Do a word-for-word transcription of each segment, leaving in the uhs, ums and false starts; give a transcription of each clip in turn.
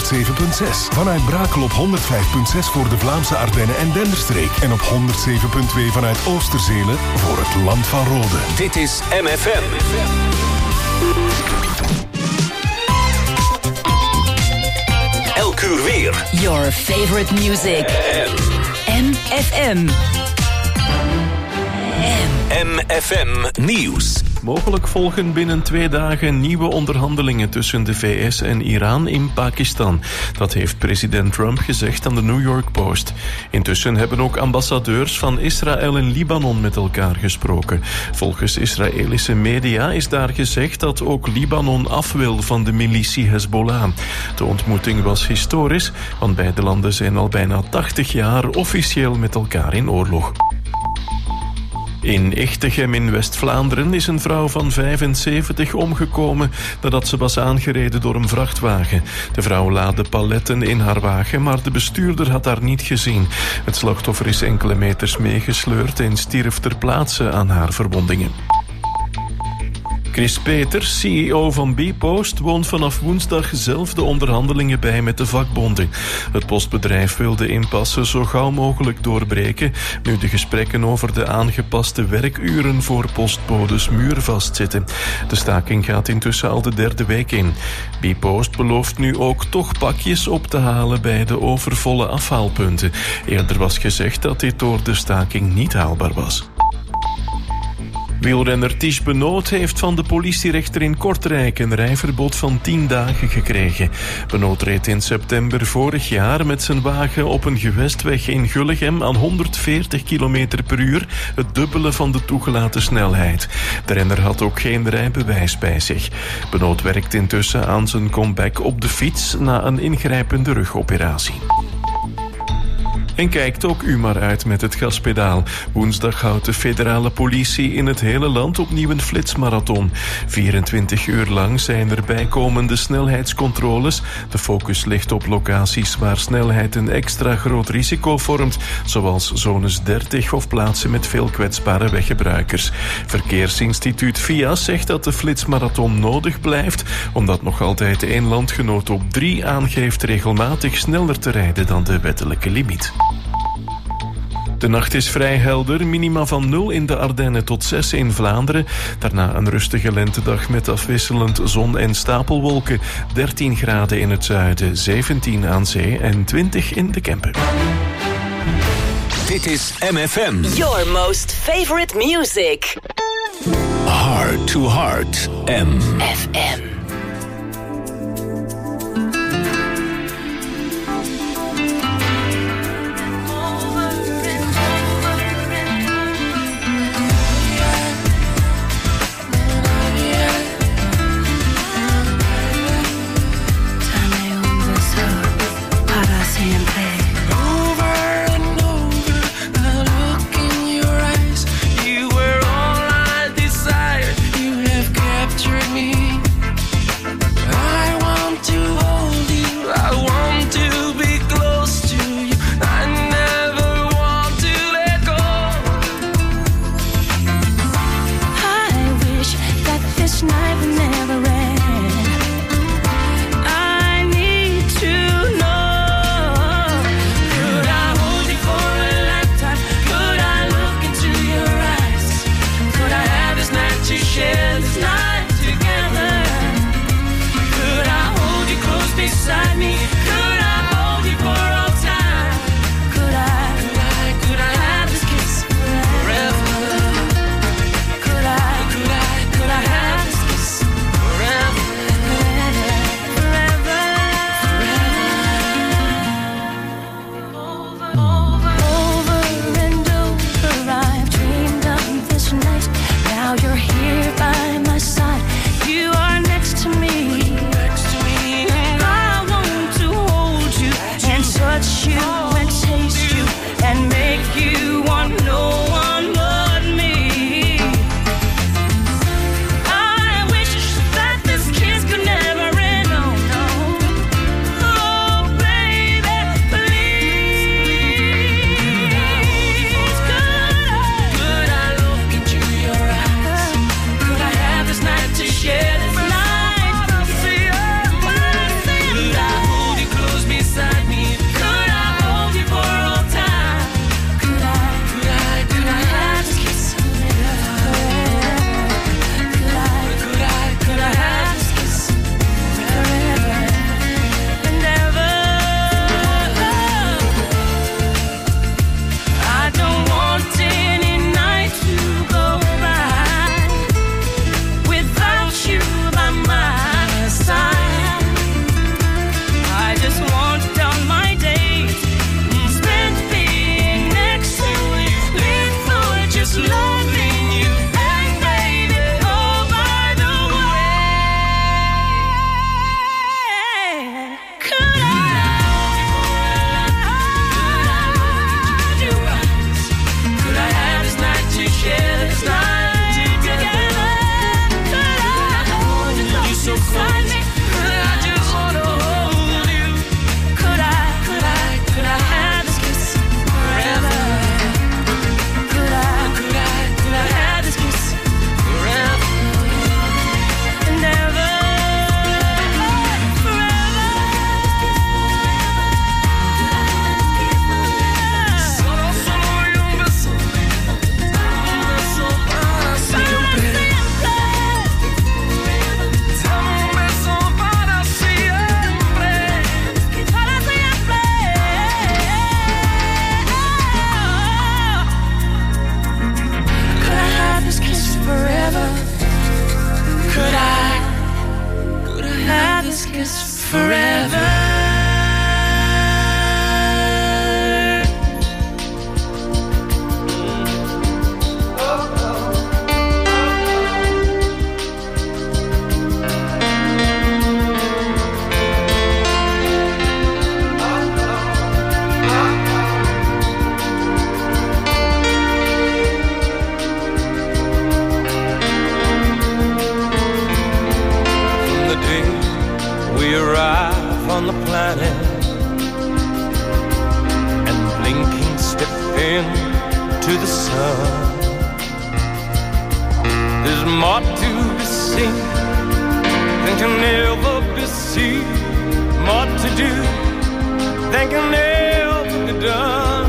honderdzeven komma zes. Vanuit Brakel op honderdvijf komma zes voor de Vlaamse Ardennen en Denderstreek. En op honderdzeven komma twee vanuit Oosterzelen voor het Land van Rode. Dit is M F M. Elk uur weer. Your favorite music. M F M. M F M Nieuws. Mogelijk volgen binnen twee dagen nieuwe onderhandelingen tussen de V S en Iran in Pakistan. Dat heeft president Trump gezegd aan de New York Post. Intussen hebben ook ambassadeurs van Israël en Libanon met elkaar gesproken. Volgens Israëlische media is daar gezegd dat ook Libanon af wil van de militie Hezbollah. De ontmoeting was historisch, want beide landen zijn al bijna tachtig jaar officieel met elkaar in oorlog. In Echtegem in West-Vlaanderen is een vrouw van vijfenzeventig omgekomen nadat ze was aangereden door een vrachtwagen. De vrouw laadde paletten in haar wagen, maar de bestuurder had haar niet gezien. Het slachtoffer is enkele meters meegesleurd en stierf ter plaatse aan haar verwondingen. Chris Peters, C E O van bpost, woont vanaf woensdag zelf de onderhandelingen bij met de vakbonden. Het postbedrijf wil de impasse zo gauw mogelijk doorbreken, nu de gesprekken over de aangepaste werkuren voor postbodes muurvast zitten. De staking gaat intussen al de derde week in. bpost belooft nu ook toch pakjes op te halen bij de overvolle afhaalpunten. Eerder was gezegd dat dit door de staking niet haalbaar was. Wielrenner Tish Benoot heeft van de politierechter in Kortrijk een rijverbod van tien dagen gekregen. Benoot reed in september vorig jaar met zijn wagen op een gewestweg in Gullegem aan honderdveertig kilometer per uur, het dubbele van de toegelaten snelheid. De renner had ook geen rijbewijs bij zich. Benoot werkt intussen aan zijn comeback op de fiets na een ingrijpende rugoperatie. En kijkt ook u maar uit met het gaspedaal. Woensdag houdt de federale politie in het hele land opnieuw een flitsmarathon. vierentwintig uur lang zijn er bijkomende snelheidscontroles. De focus ligt op locaties waar snelheid een extra groot risico vormt, zoals zones dertig of plaatsen met veel kwetsbare weggebruikers. Verkeersinstituut V I A zegt dat de flitsmarathon nodig blijft, omdat nog altijd één landgenoot op drie aangeeft regelmatig sneller te rijden dan de wettelijke limiet. De nacht is vrij helder, minima van nul in de Ardennen tot zes in Vlaanderen. Daarna een rustige lentedag met afwisselend zon en stapelwolken. dertien graden in het zuiden, zeventien aan zee en twintig in de Kempen. Dit is M F M. Your most favorite music. Heart to Heart. M F M. You were all I desired. You have captured me. on the planet, and blinking step into the sun. There's more to be seen than can ever be seen, more to do than can ever be done.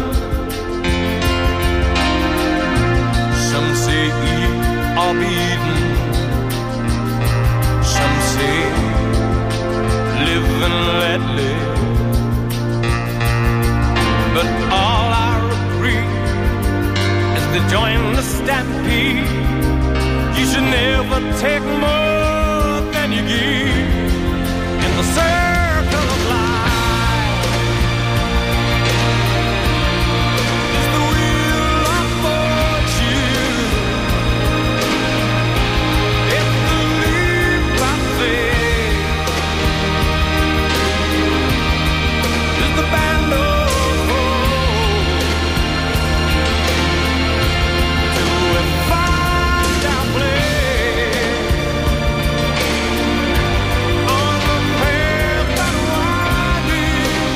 Some say eat or be eaten, some say live and let live. But all I agree is to join the stampede. You should never take more than you give in the circle of life. It's the wheel of fortune. It's the leap of faith. It's the band of hope. Do it find our place on the path that winding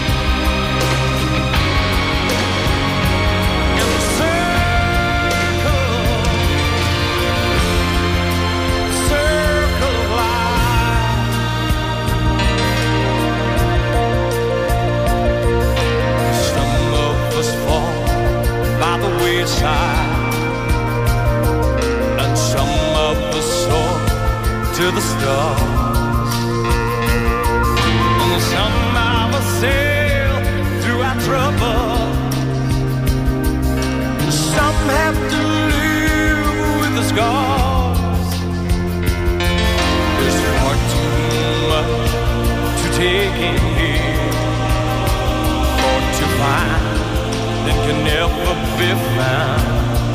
in the circle, circle of life. Some of us fall by the wayside, and some of us soar to the stars, and some of us sail through our trouble. Some have to live with the scars. There's far too much to take in here, or to find that can never be found.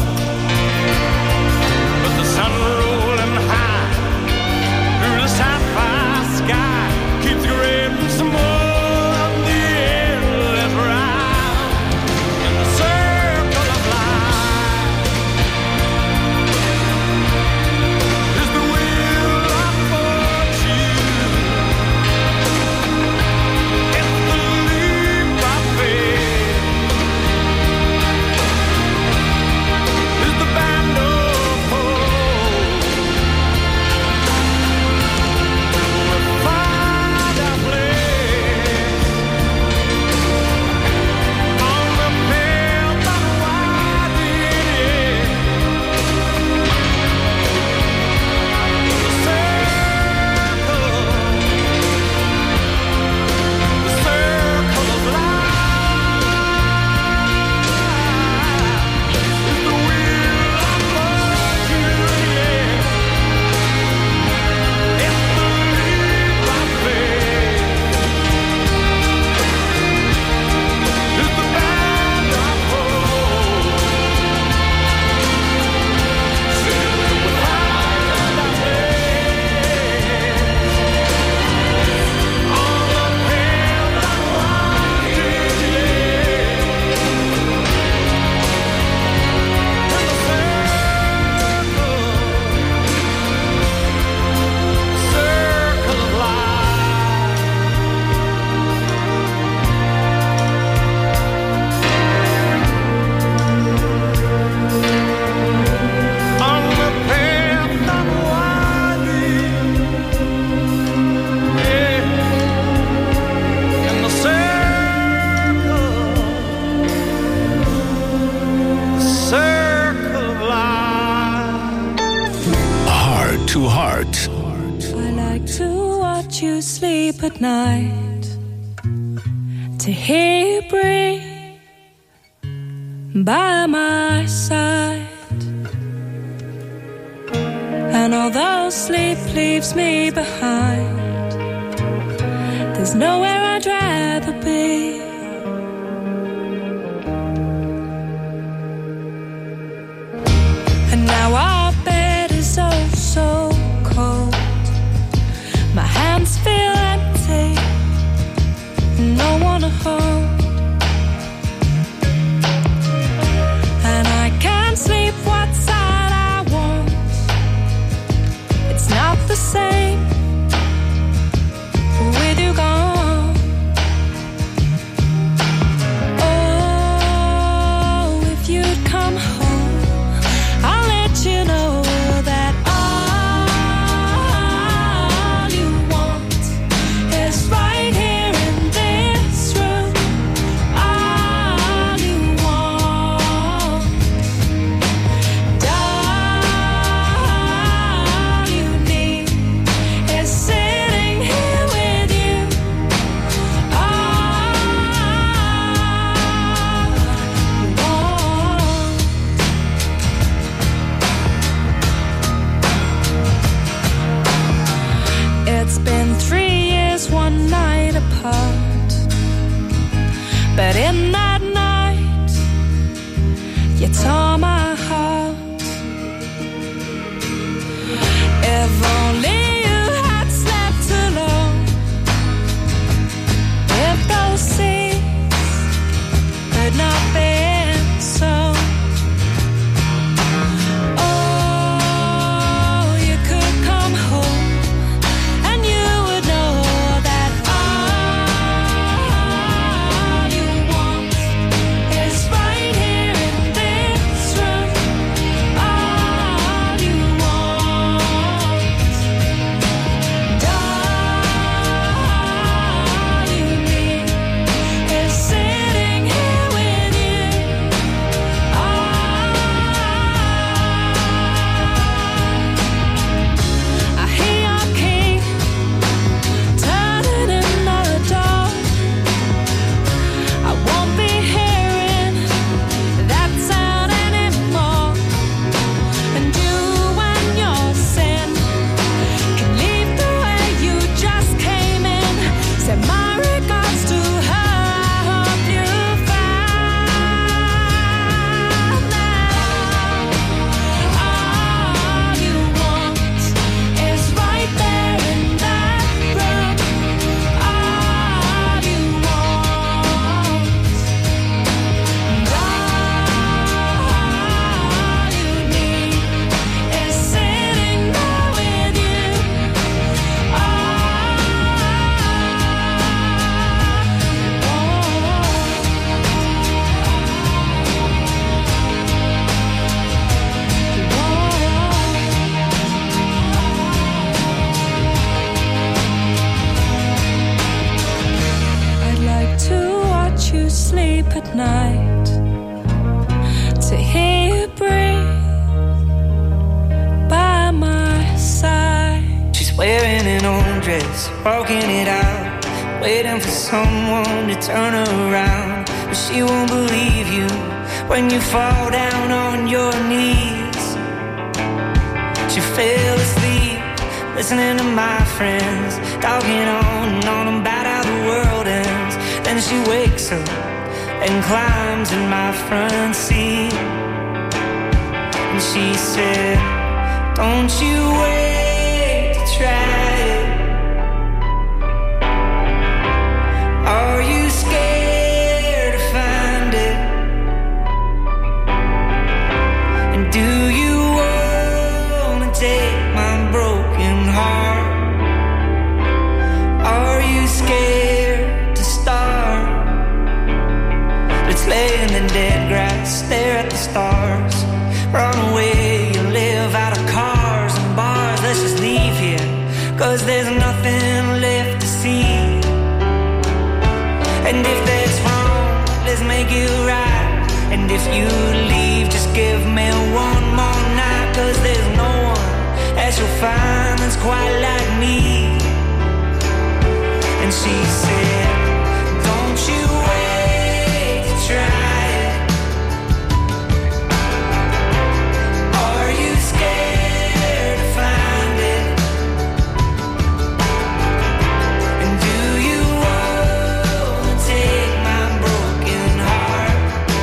But the sun rolling high through the sapphire sky keeps grading some more of the endless ride in the circle of life. Is the wheel of fortune. It's the leap of faith. Is the band of hope. We'll find our place on the path that winding in the circle, the circle of life. Is the wheel of fortune, yeah. It's the leap of faith. It's the band of hope. Still we'll find our place on the path that winding, yeah. In the circle, circle of life. On the path that winding, yeah. In the circle, the circle of life. Heart to Heart. I like to watch you sleep at night, to hear you breathe by my side. And although sleep leaves me behind, there's nowhere I'd rather be. And now our bed is oh so cold. My hands feel empty, no one to hold. And I can't sleep what side I want. It's not the same with you gone. sleep at night to hear you breathe by my side. She's wearing an old dress, walking it out, waiting for someone to turn her around. But she won't believe you when you fall down on your knees. She fell asleep listening to my friends talking on and on about how the world ends. Then she wakes up and climbs in my front seat, and she said, don't you wait to try it. Are you scared to find it? And do you wanna take my broken heart? Are you scared to start? Let's lay in the dead grass, stare at the stars, run away and live out of cars and bars. Let's just leave here, cause there's nothing left to see. And if that's wrong, let's make it right. And if you leave, just give me one more night, cause there's no one that you'll find that's quite like me. And she said, don't you wait to try it. Are you scared to find it? And do you wanna take my broken heart?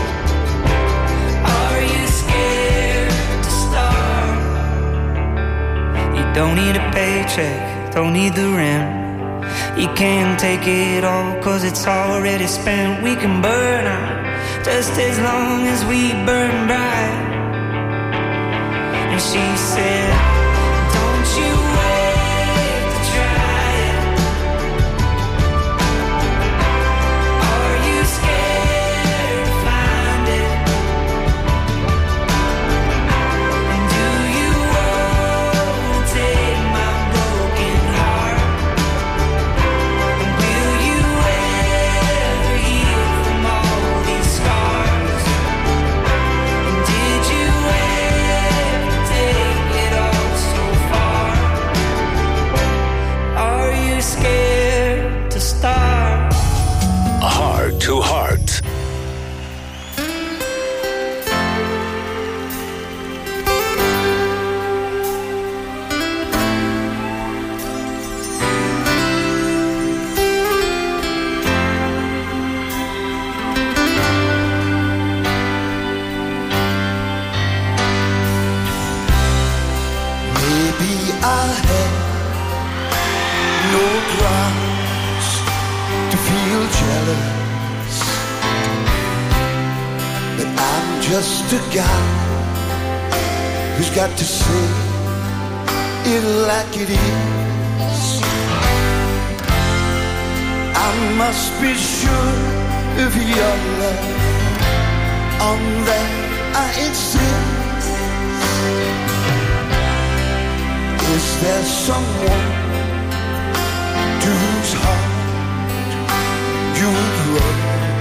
Are you scared to start? You don't need a paycheck, don't need the rent. You can't take it all, cause it's already spent. We can burn out just as long as we burn bright. And she said, don't you wait to try it. Are you scared to find it? And do you wanna take my broken heart? Scared to start. Heart to Heart. Maybe I have no grounds to feel jealous, but I'm just a guy who's got to say it like it is. I must be sure of your love, on that I insist. Is there someone to whose heart you would run?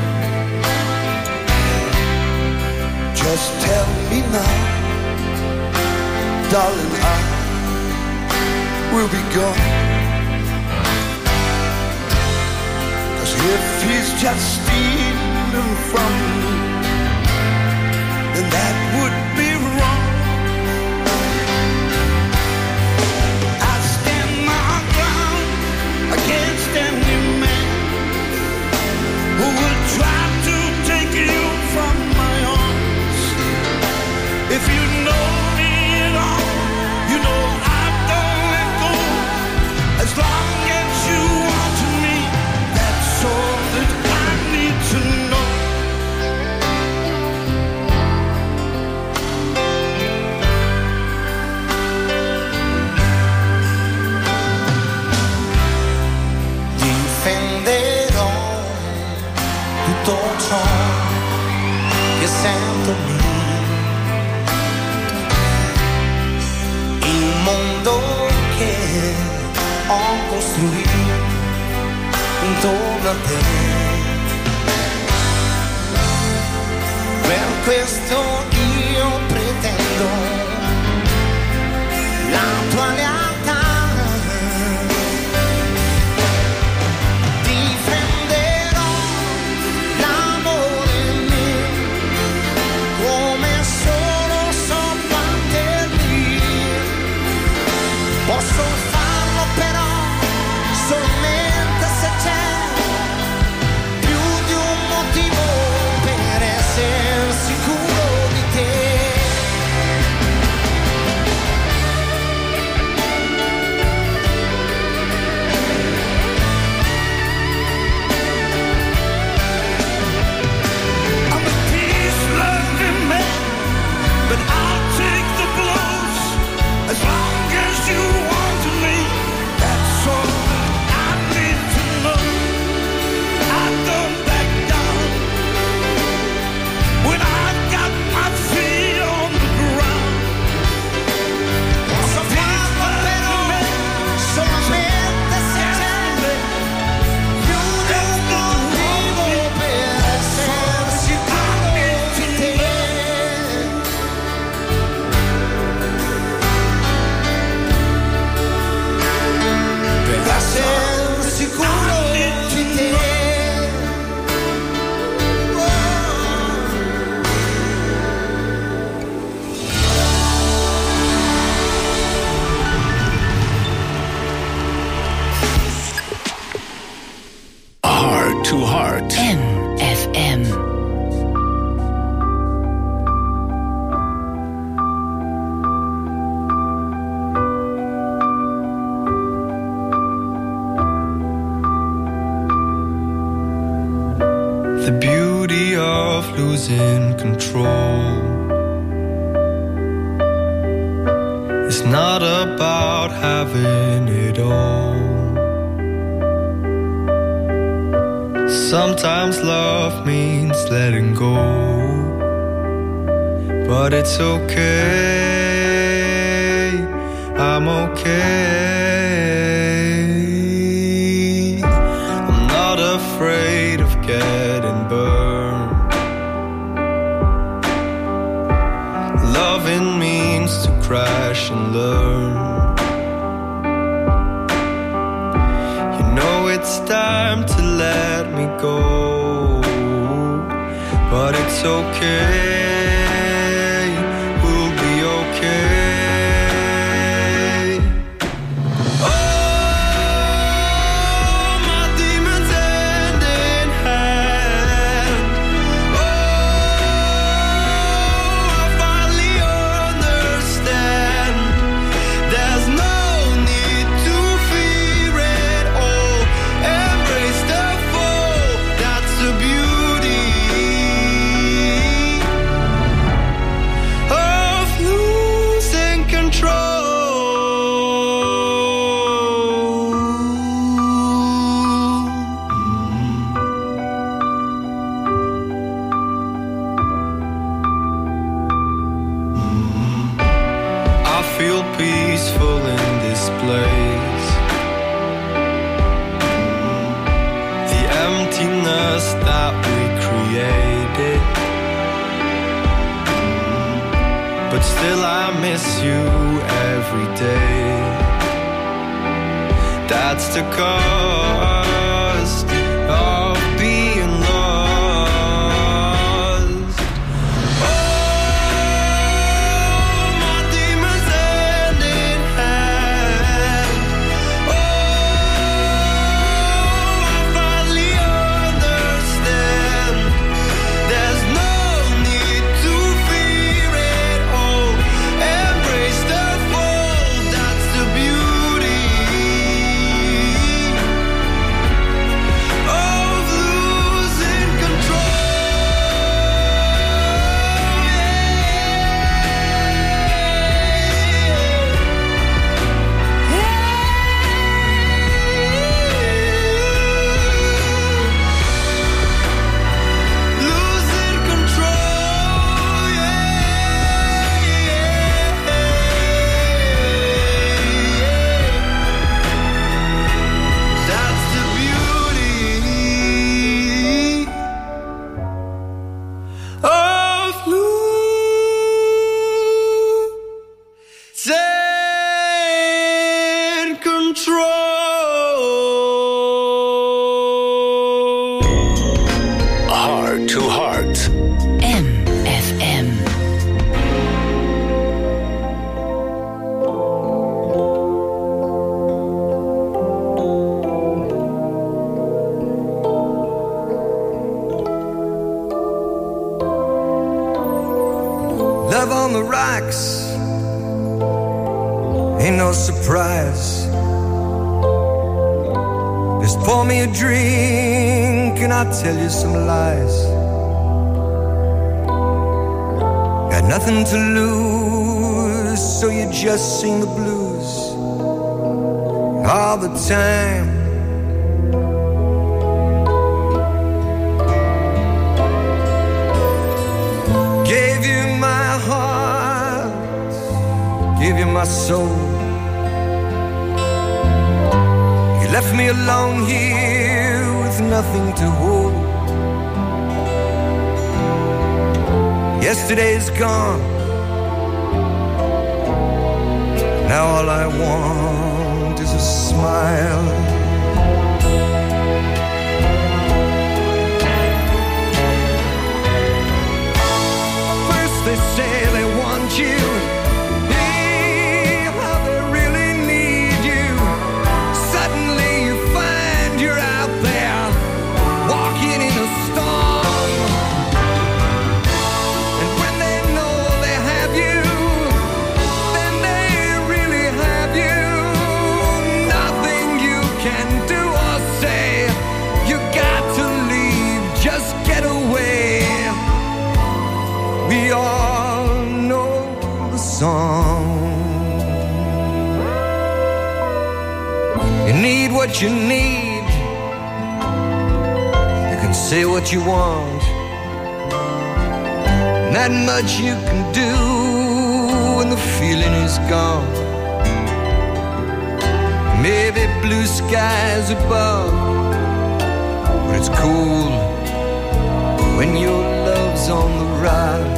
Just tell me now, darling, I will be gone. Cause if he's just stealing from me, then that would be wrong. I stand my ground against any man who will try to take you from my arms. If you know me at all, you know I don't let go. As long as you want me, that's all that I need to know. Difenderò tutto ciò che sento lì, il mondo che ho costruito intorno a te. questo io pretendo, la tua lealtà. Difenderò l'amore mio come solo so mantenere. Posso farlo però solamente se c'è più di un motivo per essere sicuro di te. I'm a peace-loving man, but I'll take the blows as long as you want me. That's all I need to know. I don't back down when I've got my feet on the ground. Posso farlo però solamente se c'è più di un motivo per essere sicuro di te. Per essere sicuro di te. Heart to Heart. M F M. The beauty of losing control is not about having it all. Sometimes love means letting go, but it's okay, I'm okay. I'm not afraid of getting burned. Loving means to crash and learn. You know it's time to let me go, but it's okay, we'll be okay. Oh, my demons hand in hand. Oh, I finally understand. There's no need to fear it all. Embrace the fall, that's the beauty of losing control. I feel peaceful in this place. The emptiness that we created, but still I miss you every day. That's the cost of being lost. Oh, my demons hand in hand. Oh, I finally understand. There's no need to fear it all. Embrace the fall, that's the beauty heart. M F M. Love on the rocks ain't no surprise. Just pour me a drink and I'll tell you some lies. Got nothing to lose, so you just sing the blues all the time. Gave you my heart, gave you my soul. You left me alone here with nothing to hold. Yesterday's gone, now all I want is a smile. First they say they want you, hey, how they really need you. Suddenly you find you're out there, walking in a storm. And when they know they have you, then they really have you. Nothing you can do or say, you got to leave, just get away. We all know the song. You need what you need, you can say what you want. Not much you can do when the feeling is gone. Maybe blue skies above, but it's cool when your love's on the rocks.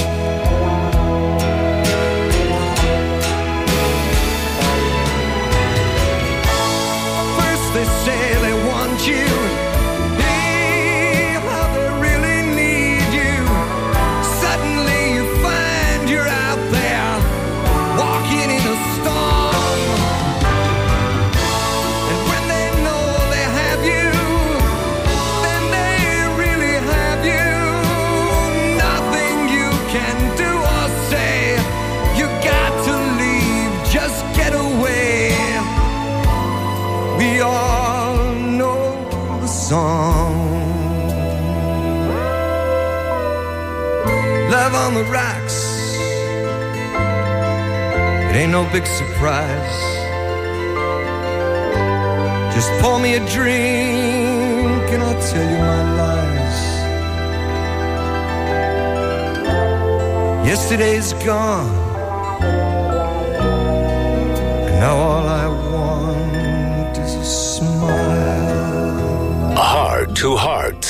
First they say they want you, hey, how they really need you. Suddenly you find you're out there, walking in a storm. And when they know they have you, then they really have you. Nothing you can do or say, you got to leave, just get away. We all know the song. Love on the rocks, it ain't no big surprise. Just pour me a drink and I'll tell you my lies. Yesterday's gone, and now all I want is a smile. Heart to heart.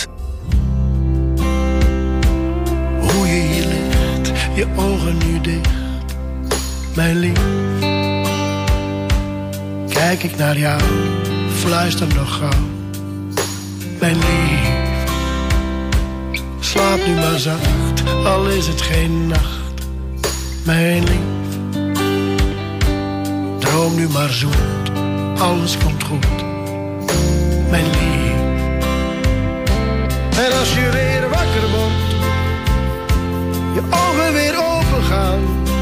Hoe je hier ligt, je ogen nu dicht, mijn lief. Kijk ik naar jou, fluister nog gauw, mijn lief. Slaap nu maar zacht, al is het geen nacht, mijn lief. Droom nu maar zoet, alles komt goed, mijn lief. En als je weer wakker wordt, je ogen weer open gaan,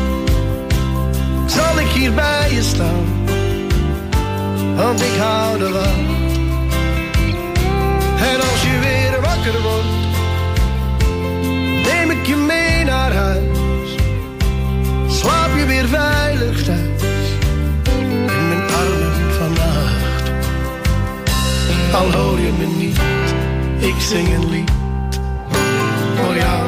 zal ik hier bij je staan, want ik hou er van. En als je weer wakker wordt, neem ik je mee naar huis, slaap je weer veilig thuis, in mijn armen vannacht. Al hoor je me niet, ik zing een lied voor jou.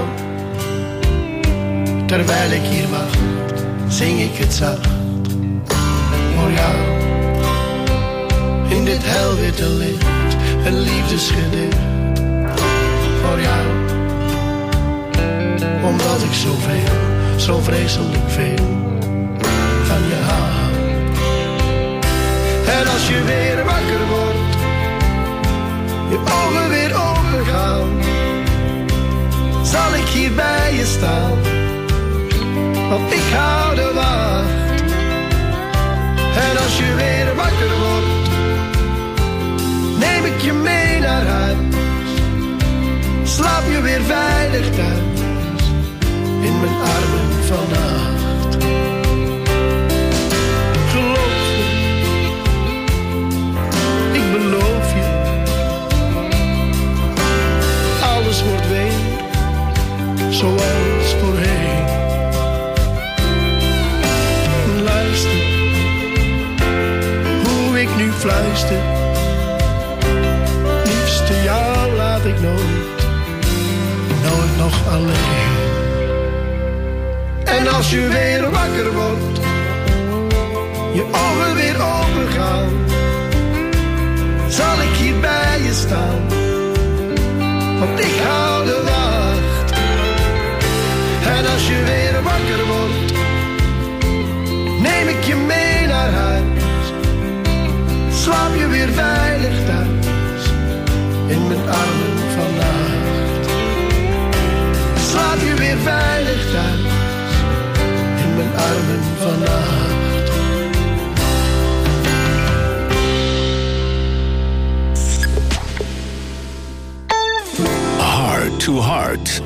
Terwijl ik hier wacht, zing ik het zacht voor jou. In dit helwitte licht, een liefdesgedicht voor jou. Omdat ik zoveel, zo vreselijk veel van je hou. En als je weer wakker wordt, je ogen weer open gaan, zal hier bij je staan, want ik hou de wacht. En als je weer wakker wordt, neem ik je mee naar huis. Slaap je weer veilig thuis, in mijn armen vannacht. Geloof me, ik beloof je, alles wordt weer zoals voorheen. Luister, hoe ik nu fluister. Liefste, jou laat ik nooit, nooit nog alleen. En als je weer wakker wordt, je ogen weer open gaan, zal ik hier bij je staan, want ik hou de wacht. En als je weer wakker wordt, neem ik je mee naar huis. Slaap je weer veilig thuis, in mijn armen vannacht. Slaap je weer veilig thuis, in mijn armen vannacht. Heart to Heart.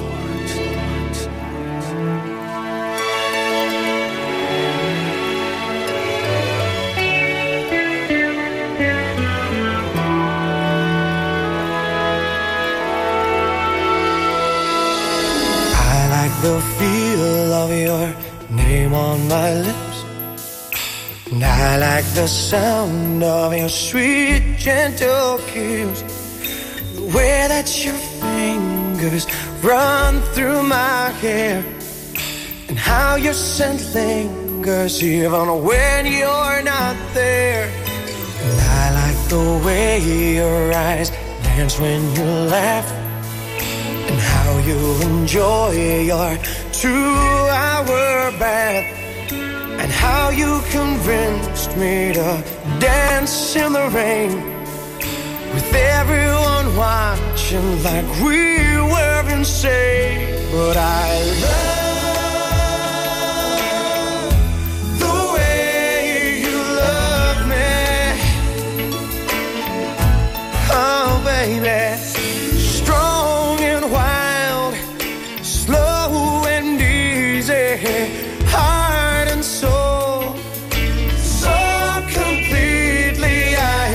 The feel of your name on my lips, and I like the sound of your sweet, gentle kiss. The way that your fingers run through my hair, and how your scent lingers even when you're not there. And I like the way your eyes dance when you laugh, and how you enjoy your two-hour bath, and how you convinced me to dance in the rain, with everyone watching like we were insane. But I love the way you love me, oh baby. Strong and wild, slow and easy, heart and soul, so completely I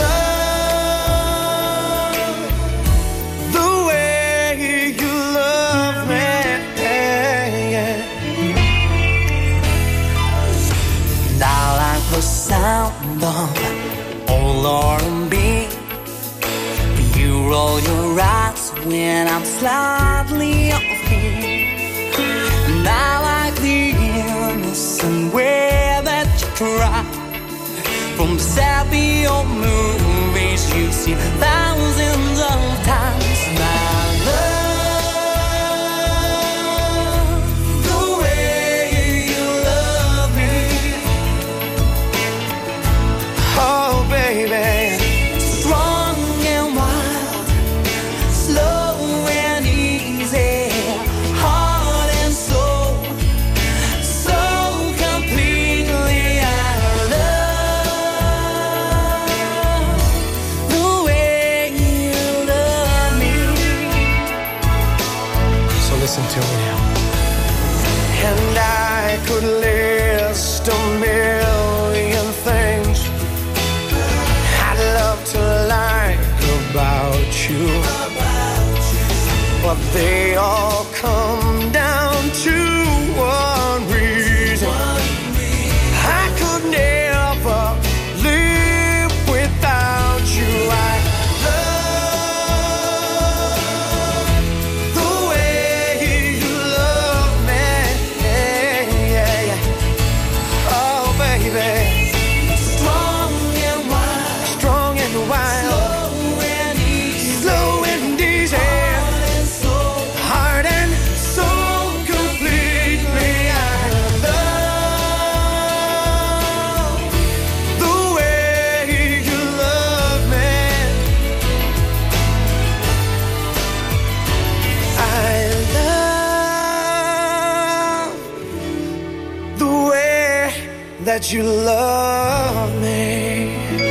love the way you love me. And I like the sound of old R and B. You roll your eyes when I'm slightly off key, and I like the innocent way that you cry. From sappy old movies you've seen thousands of times. And I love the way you love me, oh baby. To me now. And I could list a million things I'd love to like about you, but they all come down to one reason. I could never live without you. I Heart and soul completely that you love me.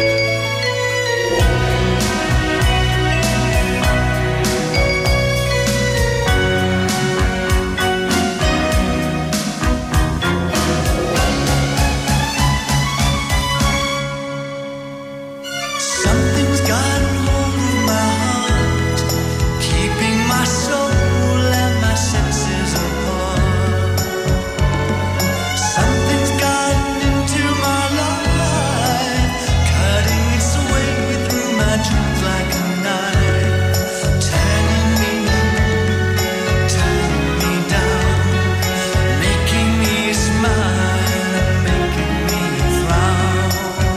Something's gotten hold of my heart, keeping my soul and my senses apart. Something's gotten into my life, cutting its way through my dreams like a knife, turning me up, turning me down, making me smile and making me frown.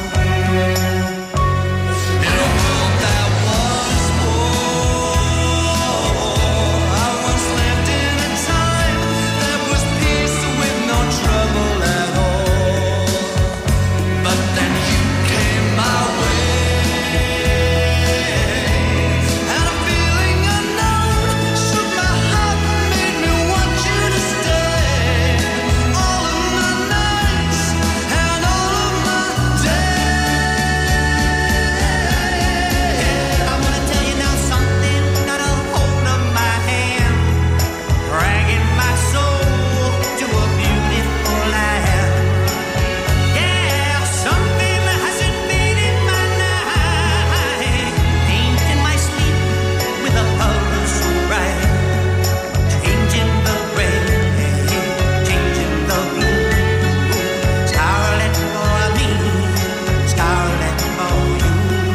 In a world that was war, I once lived in a time that was peace with no trouble at all. But then you came my way, and a feeling unknown shook my heart and made me want you to stay. All of my nights and all of my days. I wanna tell you now something got a hold of my hand, dragging my soul to a beautiful land. Yeah, something has invaded my night, painting my sleep with a color so bright, changing the gray, changing the blue. Scarlet for me, scarlet for you.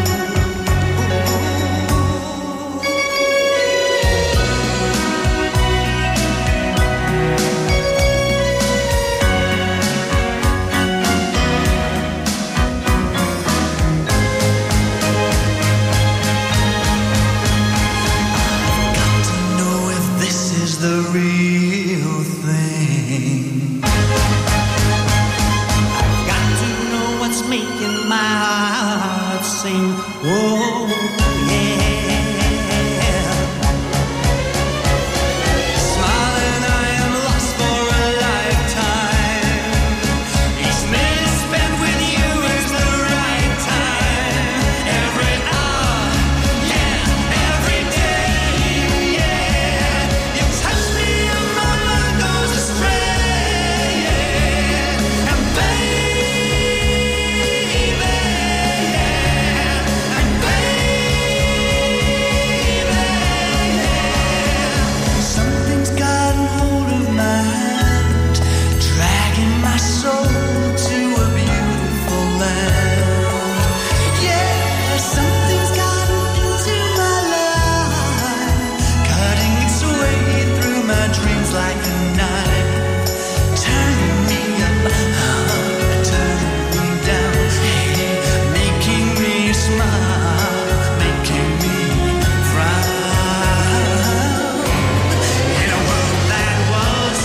Got to know if this is the real thing. I've got to know what's making my heart sing. Whoa, yeah. Smiling, I am lost for a lifetime. Each minute spent with you is the right time. Every hour, yeah, every day, yeah. You touch me and my mind goes astray. And baby, and baby, something's gotten hold of my hand, dragging my soul to a beautiful land. Yeah, something's gotten into my life, cutting its way through my dreams like a knife, turning me up, turning me down, hey, making me smile, making me frown. In a world that was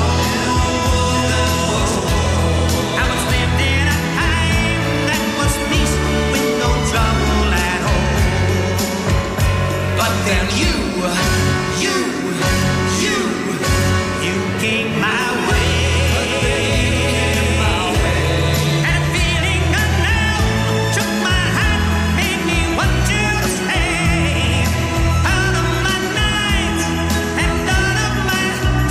small, I was lived in a time that was peace with no trouble at all. But then you, you, you, you came my way. And a feeling unknown took my hand, made me want you to stay. Out of my nights and out of my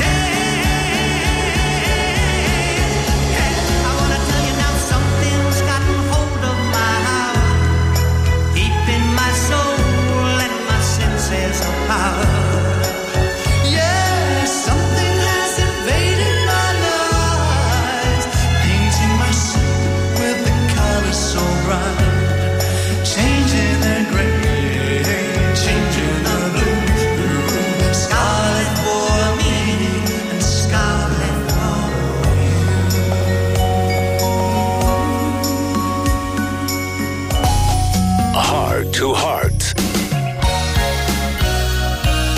days. I wanna tell you now something's gotten hold of my heart, keeping my soul and my senses apart. Yeah, something has invaded my life, painting my soul with the colors so bright, changing the gray, changing the blue. Scarlet for me and scarlet for Heart to Heart.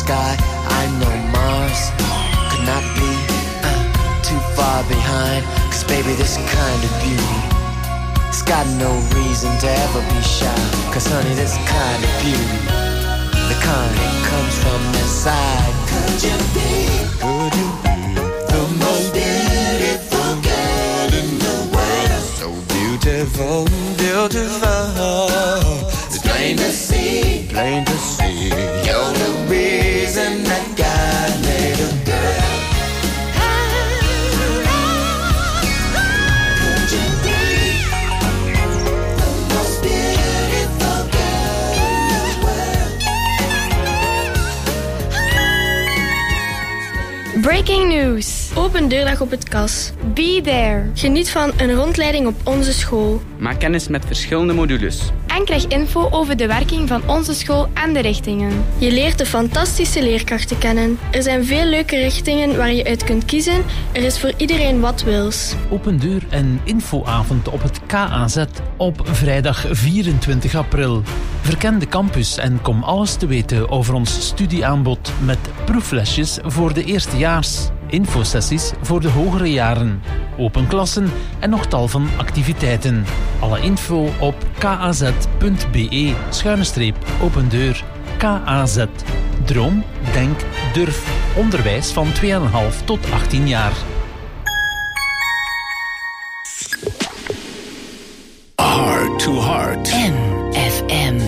sky. I know Mars could not be uh, too far behind. Cause baby, this kind of beauty, it's got no reason to ever be shy. Cause honey, this kind of beauty, the kind that comes from inside. Could you be, could you be the most beautiful girl in the world? So beautiful, beautiful. It's plain to see, plain to see. You're the reason that God made a girl. Could you be the most beautiful girl in the world? Breaking news. Open deurdag op het Kas. Be there. Geniet van een rondleiding op onze school. Maak kennis met verschillende modules. En krijg info over de werking van onze school en de richtingen. Je leert de fantastische leerkrachten kennen. Er zijn veel leuke richtingen waar je uit kunt kiezen. Er is voor iedereen wat wils. Open deur en infoavond op het K A Z op vrijdag vierentwintig april. Verken de campus en kom alles te weten over ons studieaanbod met proeflesjes voor de eerstejaars, infosessies voor de hogere jaren, open klassen en nog tal van activiteiten. Alle info op kaz.be schuine streep open deur. K A Z. Droom, denk, durf. Onderwijs van twee komma vijf tot achttien jaar. Heart to Heart. M F M.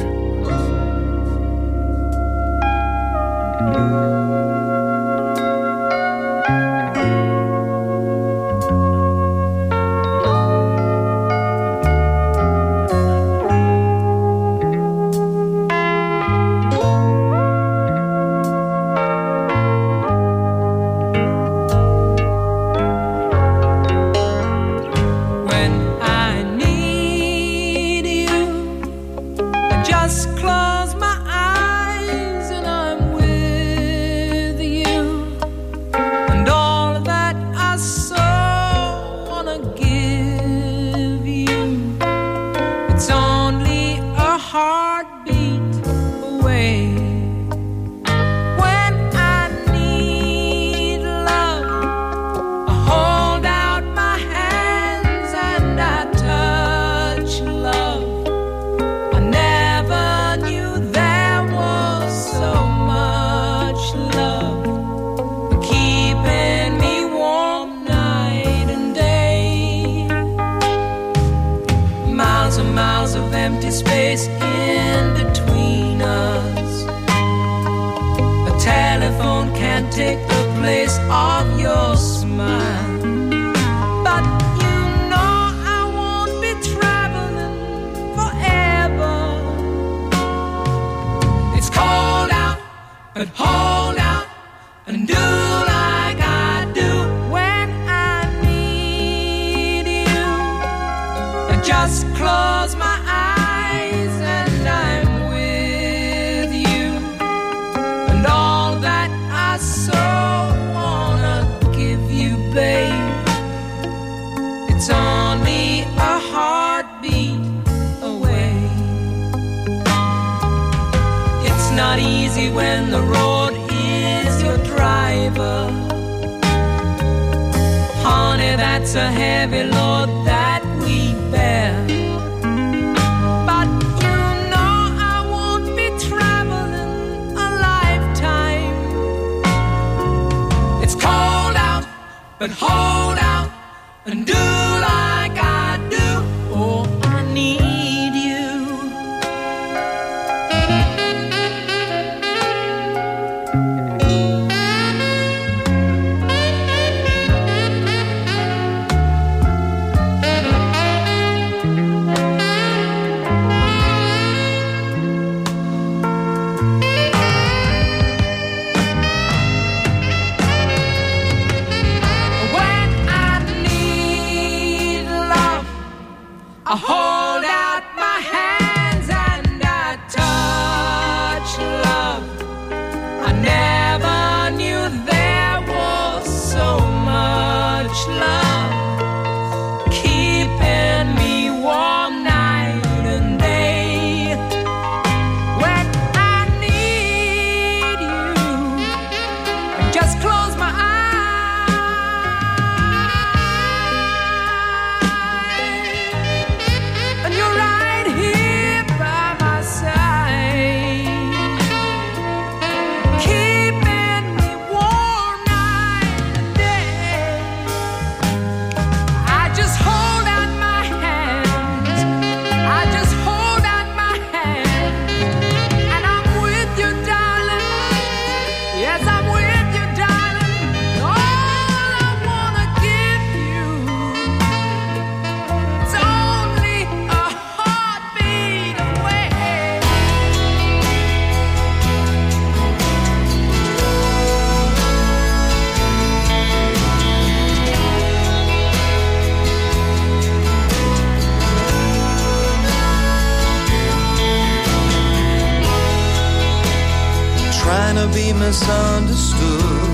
misunderstood.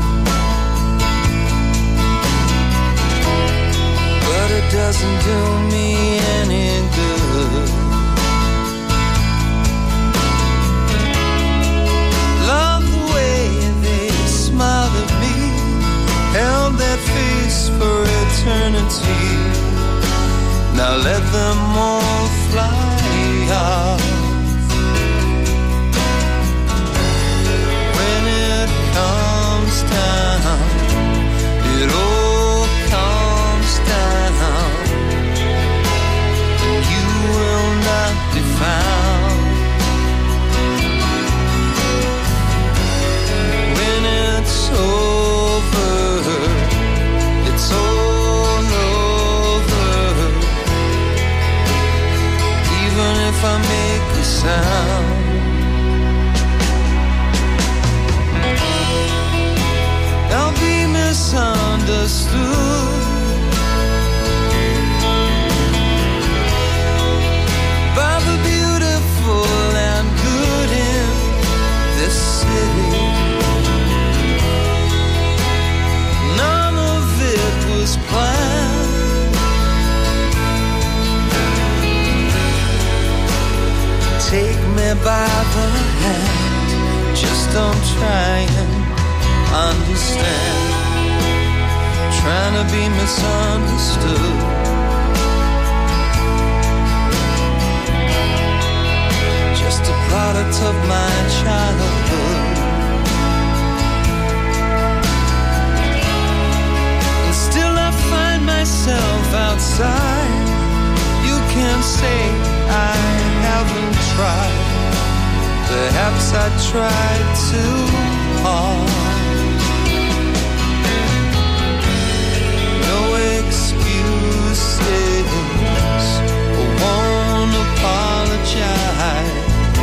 But it doesn't do me any good. Love the way they smiled at me, held that face for eternity. Now let them all fly off. When it comes down, it all comes down. You will not be found. When it's over, it's all over. Even if I make a sound. I'll be misunderstood by the beautiful and good in this city. None of it was planned. Take me by the hand, just don't try and understand. Trying to be misunderstood. Just a product of my childhood. And still I find myself outside. You can't say I haven't tried. Perhaps I tried too hard. Excuses, I won't apologize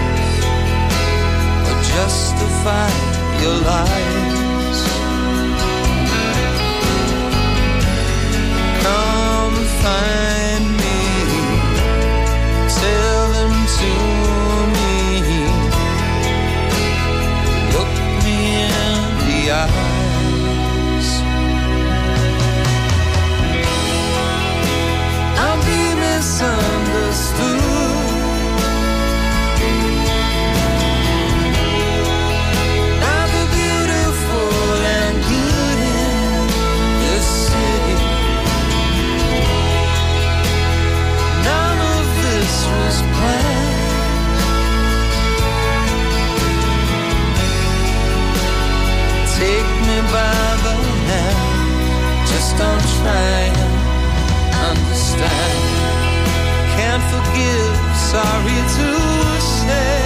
or justify your lies. Come find me, tell them to me, look me in the eye. Misunderstood by the beautiful and good in this city. None of this was planned. Take me by the hand, just don't try and understand. Can't forgive, sorry to say.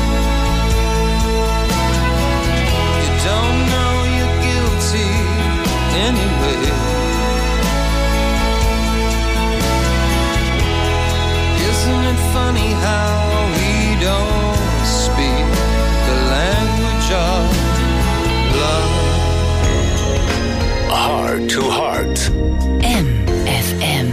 You don't know you're guilty anyway. Isn't it funny how we don't speak the language of love? Heart to Heart. M F M.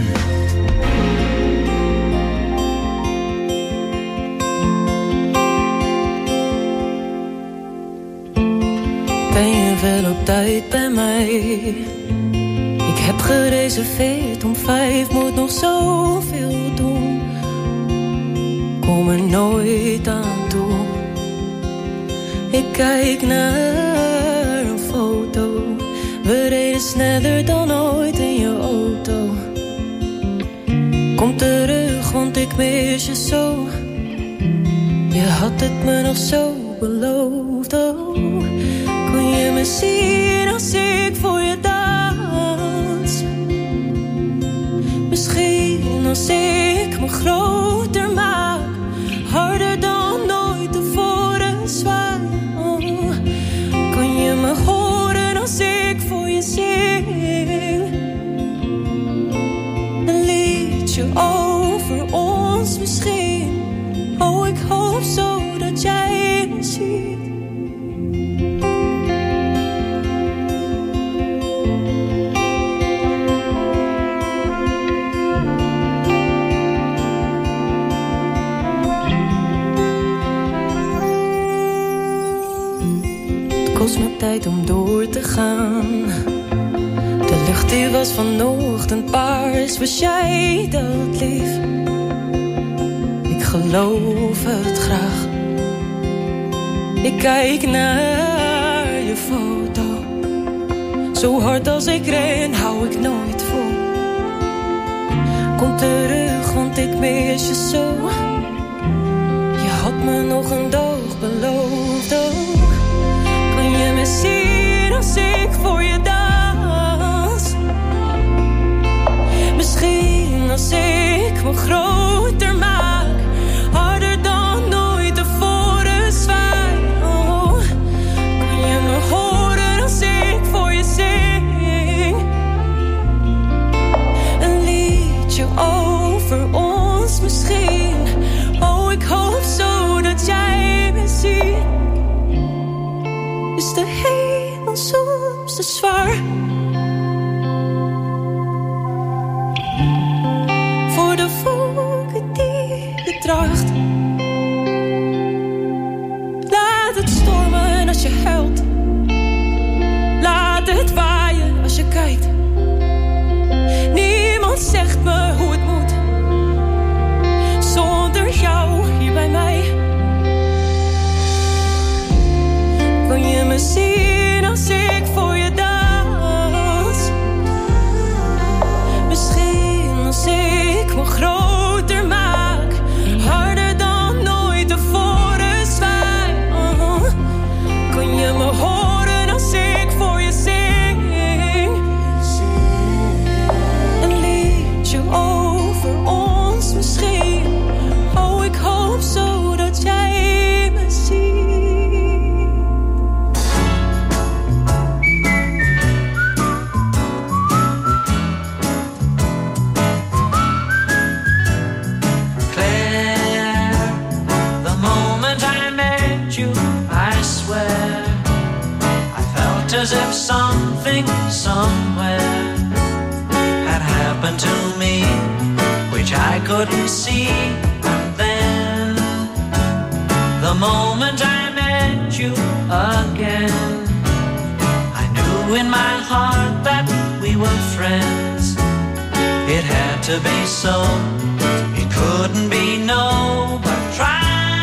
Ben je wel op tijd bij mij? Ik heb gereserveerd om vijf, moet nog zoveel doen. Kom er nooit aan toe. Ik kijk naar een foto. We reden sneller dan ooit in je auto. Kom terug, want ik mis je zo. Je had het me nog zo beloofd, oh. Kun je me zien als ik voor je dans? Misschien als ik me groter maak, harder dan ooit tevoren zwaai. Oh. Kun je me horen als ik voor je zing? Een liedje over ons misschien. Oh, ik hoop zo dat jij me ziet. kost me tijd om door te gaan. De lucht die was vanochtend paars, was jij dat lief? Ik geloof het graag. Ik kijk naar je foto. Zo hard als ik ren, hou ik nooit vol. Kom terug, want ik mis je zo. Je had me nog een dag beloofd ook. Kan je me zien als ik voor je dans? Misschien als ik me groter maak, harder dan ooit tevoren zwaai. Oh, kan je me horen als ik voor je zing? Een liedje over ons misschien. Oh, ik hoop zo dat jij me ziet. Is de hemel soms te zwaar? Voor de wolken die je draagt. Laat het stormen als je huilt. Laat het waaien als je kijkt. Niemand zegt me hoe het moet. Zonder jou hier bij mij. Kan je me zien als ik voor je dans? Misschien als ik me groter maak, harder dan ooit tevoren zwaai. Oh, kan je me horen als ik voor je zing? Een liedje over ons misschien. Oh, ik hoop zo dat jij me ziet. As if something somewhere had happened to me, which I couldn't see. And then, the moment I met you again, I knew in my heart that we were friends. It had to be so, it couldn't be no, but try.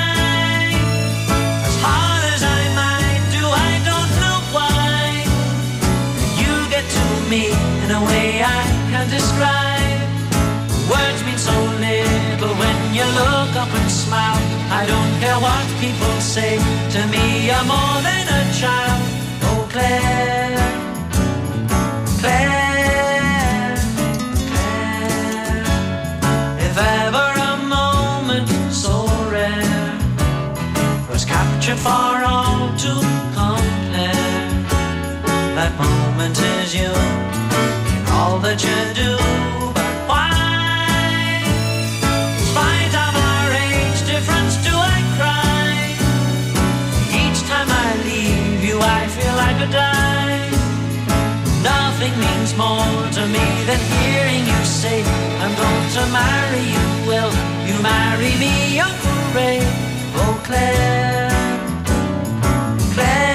Me in a way I can't describe. Words mean so little when you look up and smile. I don't care what people say, to me you're more than a child. Oh Claire, Claire, Claire. If ever a moment so rare was captured for all to compare, that moment is you in all that you do. But why, in spite of our age difference, do I cry? Each time I leave you, I feel I could die. Nothing means more to me than hearing you say, I'm going to marry you. Will you marry me, Uncle Ray? Oh Claire, Claire.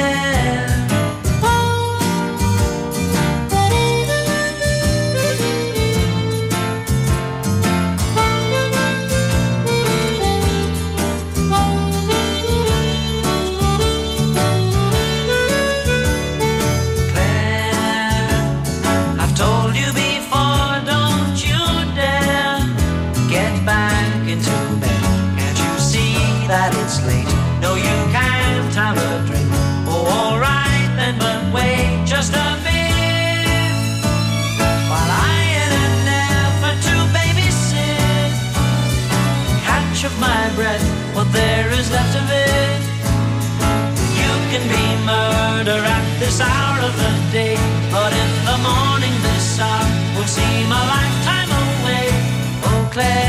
That it's late, no you can't have a drink. Oh alright then, but wait just a bit, while I in an effort to babysit, catch up my breath, what there is left of it. You can be murder at this hour of the day, but in the morning this hour will seem a lifetime away. Oh Claire,